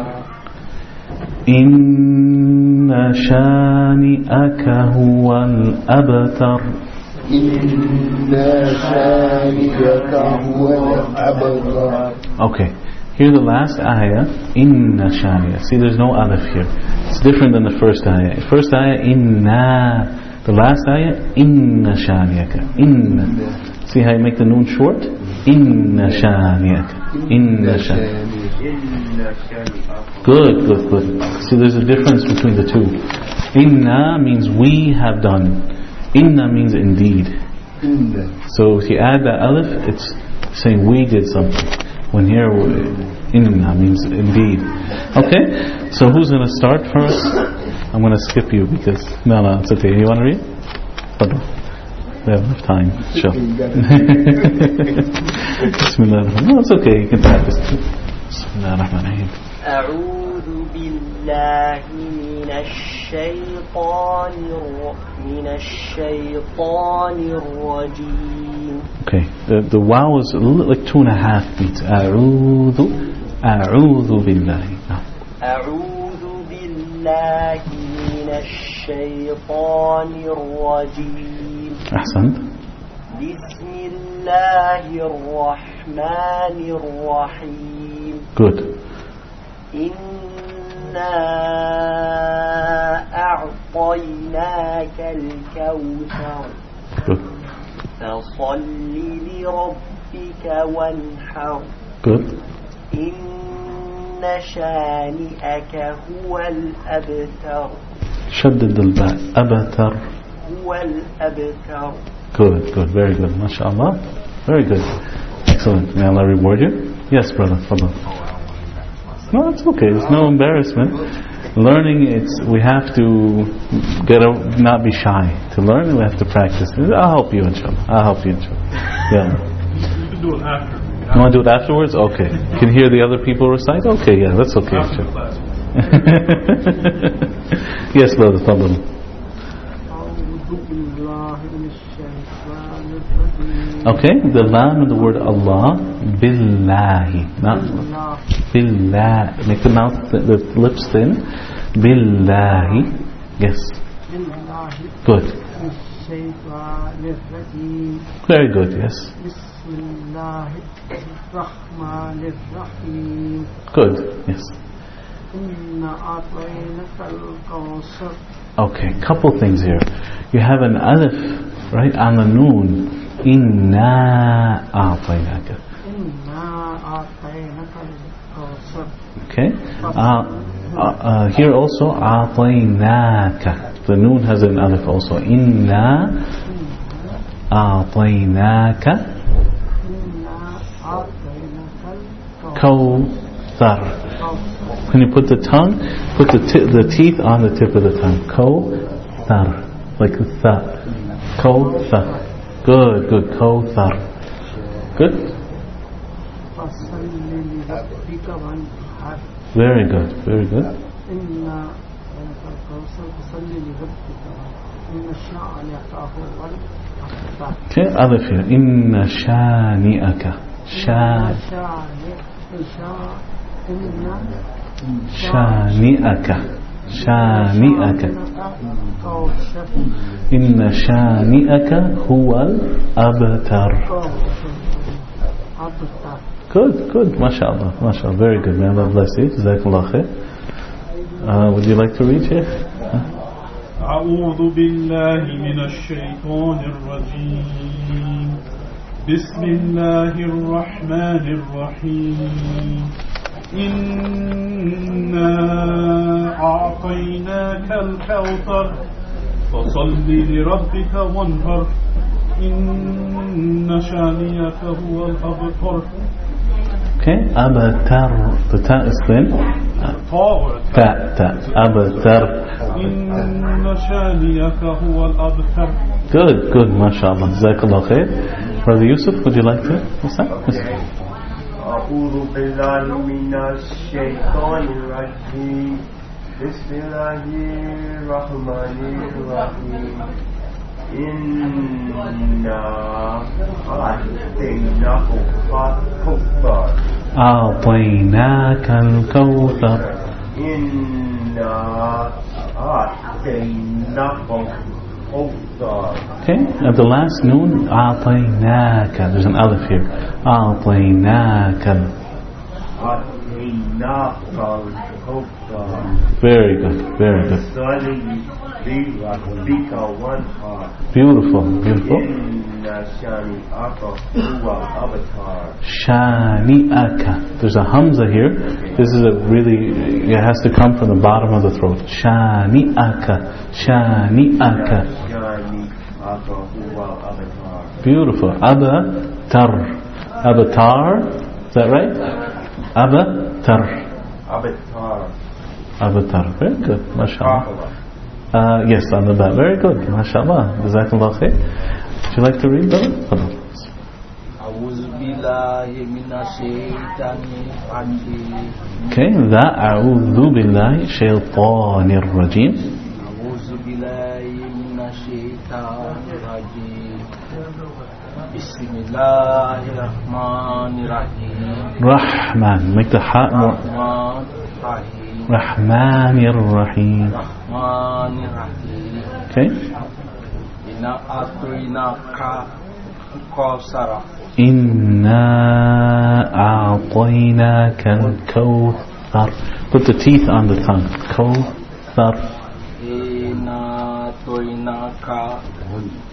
إِنَّ شَانِئَكَ هُوَ الْأَبْتَرُ. إِنَّ شَانِئَكَ هُوَ الْأَبْتَرُ. Okay, here the last ayah, Inna shani'aka. See, there's no alif here. It's different than the first ayah. First ayah, Inna. The last ayah, Inna shani'aka. Inna. See how you make the noon short? Inna shani'aka. Inna shani'aka. Good. See, there's a difference between the two. Inna means we have done. Inna means indeed. So if you add the alif, it's saying we did something. When here, inna means indeed. Okay, so who's going to start first? I'm going to skip you because no, it's okay. You want to read? We have enough time. Sure. Bismillah. No, it's okay. You can practice. Bismillah ar-Rahman ar-Rahim. أعوذ بالله من الشيطان الرجيم. Okay, the wow is a little like 2.5 beats. أعوذ بالله. أعوذ بالله من الشيطان الرجيم. أحسنت. بسم الله الرحمن الرحيم. Good. إنا أعطيناك الكوثر. Good. فصل لربك وانحر. Good. إن شانئك هو الأبتر. شدد الباء. أبتر. هو الأبتر. Good, good, very good. MashaAllah. Very good. Excellent. May Allah reward you. Yes, brother. Fadal. No, it's okay. There's no embarrassment. Learning, we have to not be shy. To learn, we have to practice. I'll help you, inshallah. Yeah. You can do it after. You want to do it afterwards? Okay. You can hear the other people recite? Okay, yeah, that's okay. After the class. Yes, brother. Fadal. Okay, the lam in the word Allah, billahi, not billah. Make the mouth, the lips thin. Billahi, yes. Good. Very good, yes. Good, yes. Okay, couple things here. You have an alif, right, on the noon. Inna a'tainaka. Okay. Here also a'tainaka. The noon has an alif also. Inna a'tainaka kawthar. When you put the tongue, put the teeth on the tip of the tongue. Kawthar, like the tha. Kawthar. Good, good. Kawthar. Good. Very good, very good. Okay, alif here. Inna shani'aka. Shani'aka. Shani'aka. Inna shani'aka huwal abtar. Good, good. MashaAllah. MashaAllah. Very good. May Allah bless you. Jazakallah khair. Would you like to read, Sheikh? أعوذ بالله من الشيطان الرجيم. بسم الله الرحمن الرحيم. إنا أعطيناك الكوثر فصل لربك وانهر إن شانئك هو الأبتر. Okay, abatar. The ta is thin. Ta. Abatar. إن شانئك هو الأبتر. Good, good. MashaAllah. Jazakallah khair. Brother Yusuf, would you like to? What's that? أعوذ بالله من الشيطان الرجيم. بسم الله الرحمن الرحيم. إنا أعطيناك الكوثر. أعطيناك الكوثر. إنا أعطيناك الكوثر. Okay, at the last noon, أعطيناك. There's an alif here. أعطيناك. Very good, very good. Beautiful, beautiful. Shani'aka. There's a hamza here. This is a really, it has to come from the bottom of the throat. Shani'aka. Shani'aka. Beautiful. Abatar. Abatar. Is that right? Abatar. Abatar. Very good. MashaAllah. Yes, on the back. Very good. MashaAllah. Jazakallah khair. Would you like to read, brother? Okay, that أعوذ بالله شيطان الرجيم. بسم الله الرحمن الرحيم. Rahman. Make the ha more. Rahman الرحيم. Okay. إنا أعطيناك الكوثر. إنا أعطيناك الكوثر. Put the teeth on the tongue. Kawthar. إنا أعطيناك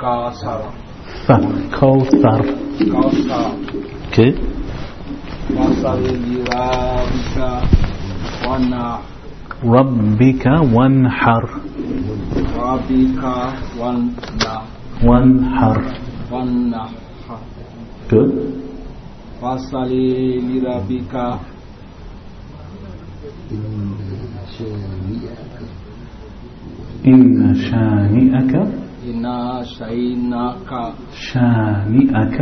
الكوثر. Kawthar. كوثر. Okay. فصل ربك وانحر وانحر Good. فصل لربك إن شانئك شانئك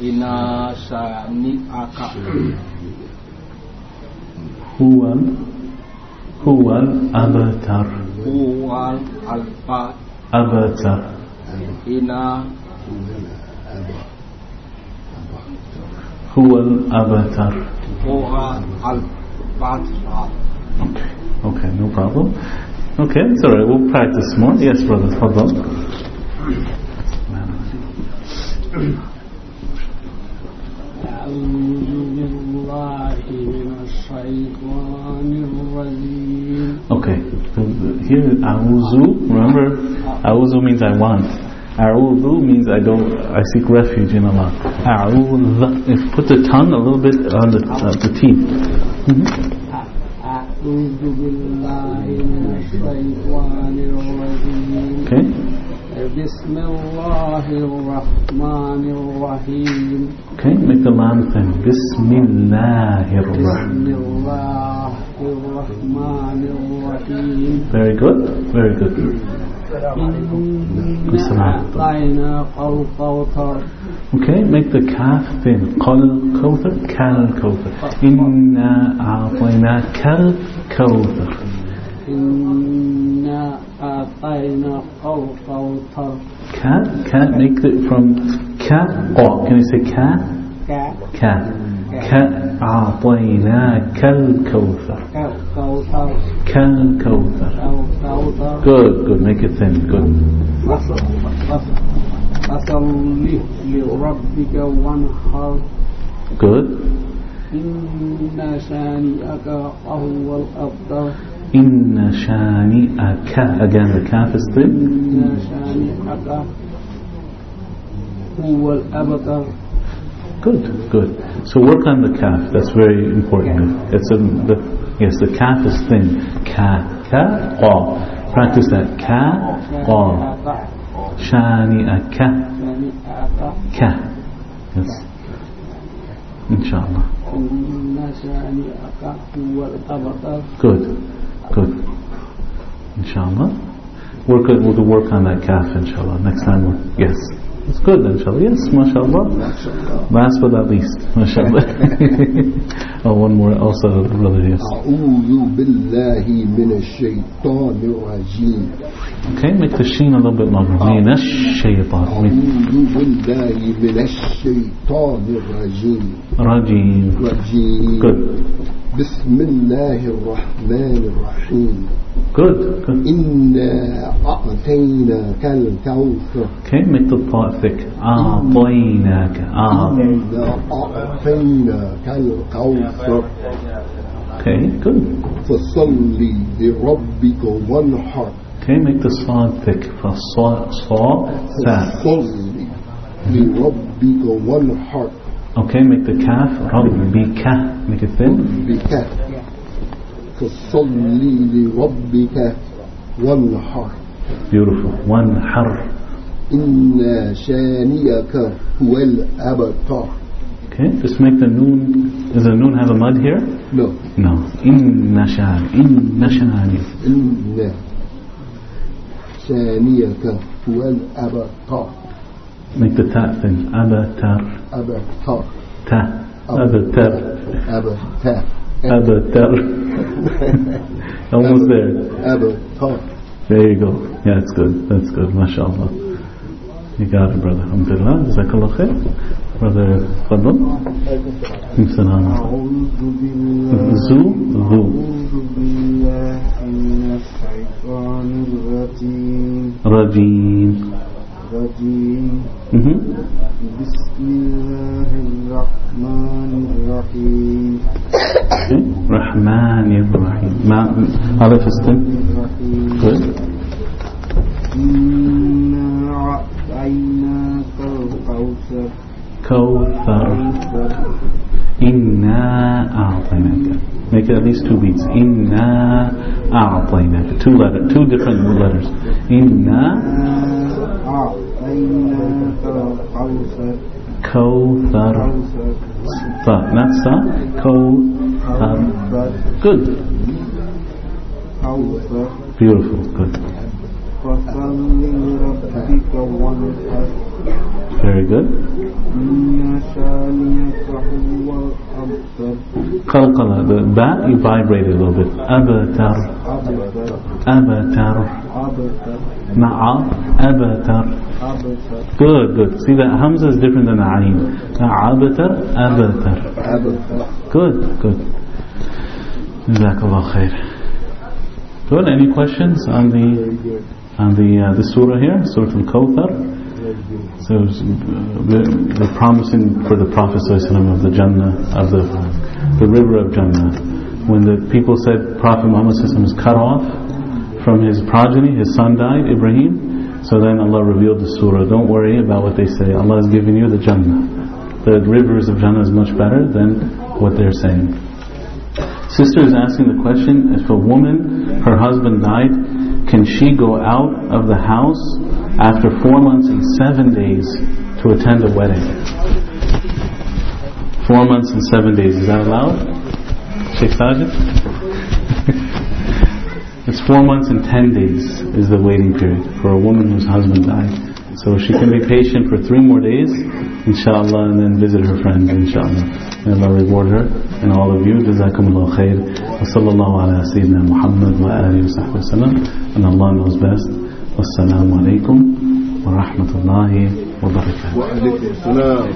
هو الأبتر أبتر هو الأبتر Okay, no problem. Okay, it's alright, we'll practice more. Yes, brother, hold on. Okay, so here A'udhu, remember, A'udhu means I want. A'udhu means I seek refuge in Allah. A'udhu, if put the tongue a little bit on the teeth. Okay. Bismillahirrahmanirrahim. Okay, make the lam thing. Bismillahirrahmanirrahim. Very good, very good. Okay, make the kaf thin. Qal kawthar, kal kawthar. Inna a'tayna kal kawthar. Inna a'tayna kal kawthar. Ka, make it from ka, qa. Can you say ka? Ka. Ka a'tayna kal kawthar. Kal kawthar. Good, good, make it thin, good. Good. Inna shani'aka. Again, the kaf is thin. Inna shani'aka huwal abtar. Good, good. So work on the kaf. That's very important. Yes, the kaf is thin. Ka, qa. Practice that. Ka, qa. Shani'aka. Ka. Yes. Inshallah. Good, good. Inshallah. We'll work on that kaf, inshallah. Next time, yes. It's good, inshallah. Yes, mashallah. Last but not least, mashallah. Oh, one more also, brother, yes. Okay, make the sheen a little bit longer. Rajim. Good. Bismillahirrahmanirrahim. Good, good. Inna a'tainaka al-kawthar. Okay, make the thought thick. A'tainaka. A'tainaka al-kawthar. Okay, good. Fasalli li rabbika wanhar. Okay, make the sad thick. Fasalli li rabbika wanhar. Okay, make the kaf. Rabbika. Make it thin. Rabbika. فصلي لربك وانحر. Beautiful. وانحر. إن شانئك هو الأبتر. Okay, just make the noon. Does the noon have a mud here? No. No. إن شانئك هو الأبتر. Make the ta thin. أبتر. Ta. أبتر. Almost there. There you go. Yeah, that's good. That's good. MashaAllah. You got it, brother. Alhamdulillah. Jazakallah khair. Brother Fadl. Salam. Zu. Rajim. Bismillahirrahmanirrahim. Rahmanirrahim. Alif is thin. Good. Kawthar. Inna a'tainaka. Make it at least 2 beats. Inna a'tainaka. 2 different letters. Inna Kawthar. Sa, not sa. Kawthar. Good. Beautiful. Good. Very good. Qalqala. The ba, you vibrate it a little bit. Abatar. Abatar. Na'a. Abatar. Good, good. See that Hamza is different than Ain. Abatar. Abatar. Good, good. Jazakallah khair. Good. Any questions on the surah here, Surah Al-Kawthar? So we're promising for the Prophet ﷺ of the Jannah, of the river of Jannah. When the people said Prophet Muhammad ﷺ was cut off from his progeny, his son died, Ibrahim. So then Allah revealed the surah. Don't worry about what they say. Allah has given you the Jannah. The rivers of Jannah is much better than what they're saying. Sister is asking the question: if a woman, her husband died, can she go out of the house after 4 months and 7 days to attend a wedding? 4 months and 7 days, is that allowed? Sheikh Sajid? It's 4 months and 10 days is the waiting period for a woman whose husband died. So she can be patient for 3 more days, inshallah, and then visit her friends, inshallah. May Allah reward her and all of you. Jazakumullah khair. Wa sallallahu ala Sayyidina Muhammad wa alihi wa sahbihi wa sallam. And Allah knows best. Wassalamu alaikum wa rahmatullahi wa barakatuh.